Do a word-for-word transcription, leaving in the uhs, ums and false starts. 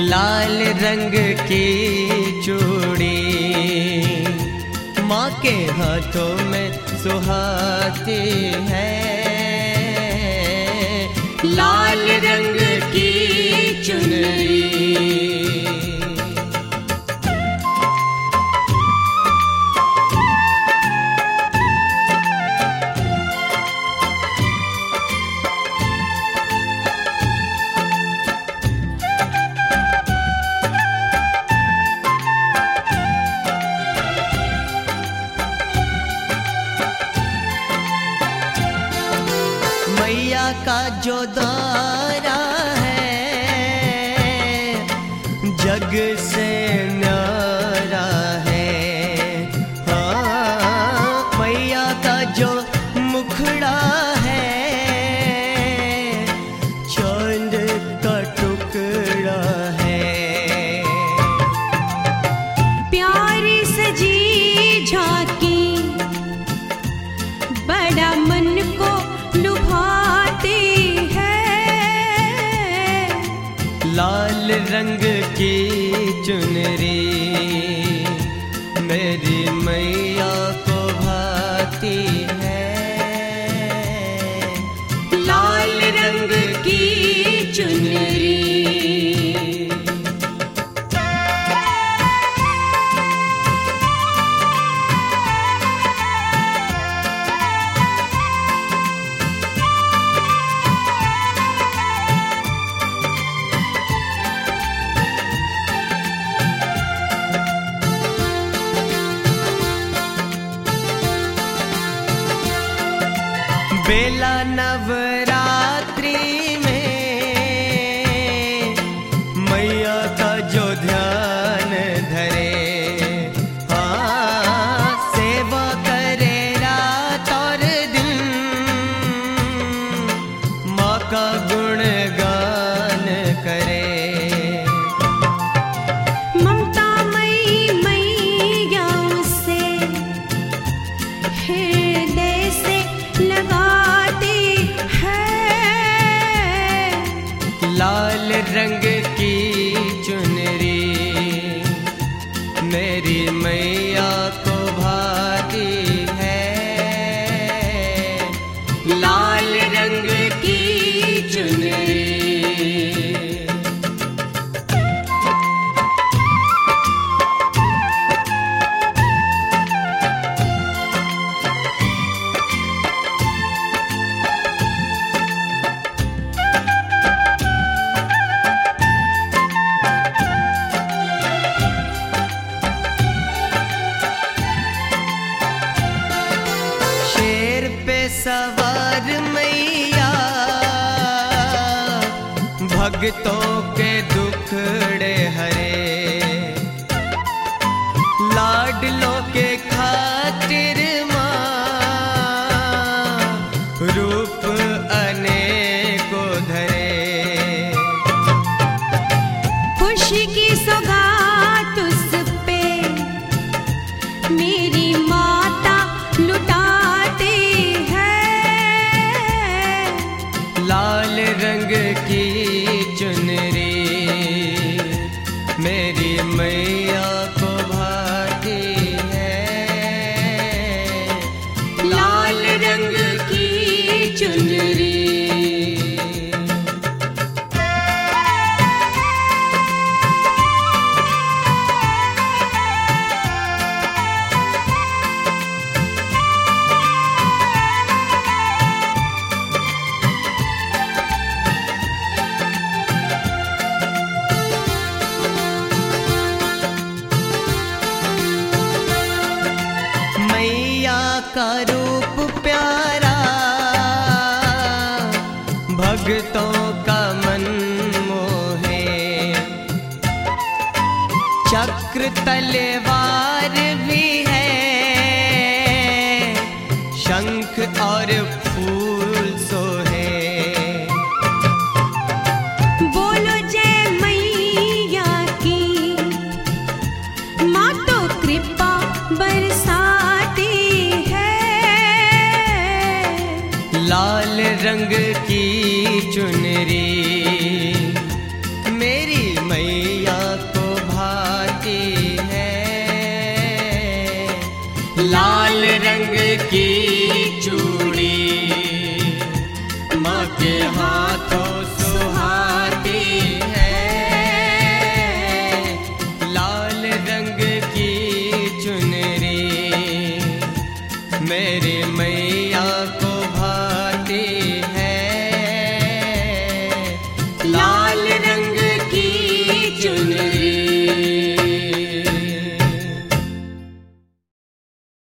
लाल रंग की चूड़ी माँ के हाथों में सुहाती है। लाल रंग की चुनरी मैया का जो द्वारा है जग से न्यारा है। हाँ, मैया का जो मुखड़ा है चांद का टुकड़ा है। प्यारी सजी झांकी बड़ा मन को लुभाती है। लाल रंग की चुनरी मेरी मैया को भाती है। लाल रंग की चुनरी बेला नवरात्रि में मैया का जो ध्यान धरे। हाँ, सेवा करे रात और दिन माँ का गुणगान करे। ममता मई मैया से हृदय से लगा लाल रंग की चुनरी मेरी मैया को भाती है। लाल रंग की चुनरी सवार मैया भक्तों के दुखड़े हरे। लाडलों के खातिर माँ रूप अनेकों धरे। खुशी की सौगात उस पे मेरी माता लुटा। लाल रंग की चुनरी मेरी मैया को भाती है। लाल रंग की चुनरी का रूप प्यारा भक्तों का मन मोहे। चक्र तलवार भी है शंख और फूल सोहे। बोलो जय मैया की माँ तो कृपा बरसाती है। लाल रंग की चुनरी मेरी मैया चुन